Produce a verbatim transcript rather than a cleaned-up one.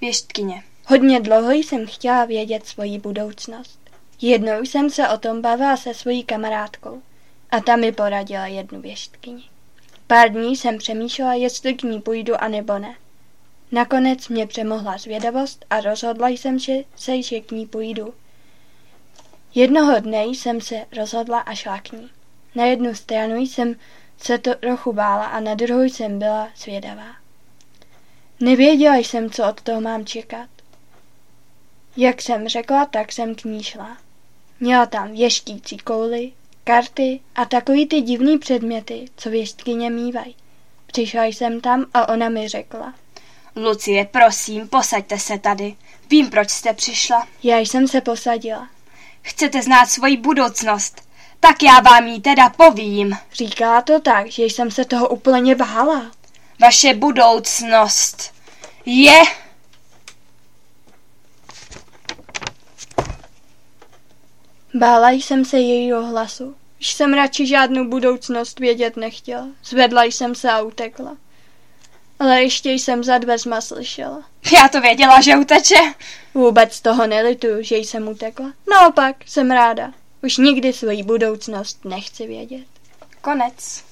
Věštkyně. Hodně dlouho jsem chtěla vědět svoji budoucnost. Jednou jsem se o tom bavila se svojí kamarádkou a ta mi poradila jednu věštkyni. Pár dní jsem přemýšlela, jestli k ní půjdu a nebo ne. Nakonec mě přemohla zvědavost a rozhodla jsem se, že k ní půjdu. Jednoho dne jsem se rozhodla a šla k ní. Na jednu stranu jsem se to trochu bála a na druhou jsem byla zvědavá. Nevěděla jsem, co od toho mám čekat. Jak jsem řekla, tak jsem k ní šla. Měla tam věštící kouly, karty a takový ty divný předměty, co věštkyně mývají. Přišla jsem tam a ona mi řekla. Lucie, prosím, posaďte se tady. Vím, proč jste přišla. Já jsem se posadila. Chcete znát svoji budoucnost? Tak já vám ji teda povím. Říkala to tak, že jsem se toho úplně bála. Vaše budoucnost je... Bála jsem se jejího hlasu. Už jsem radši žádnou budoucnost vědět nechtěla. Zvedla jsem se a utekla. Ale ještě jsem za dveřma slyšela. Já to věděla, že uteče. Vůbec toho nelituju, že jsem utekla. Naopak, jsem ráda. Už nikdy svoji budoucnost nechci vědět. Konec.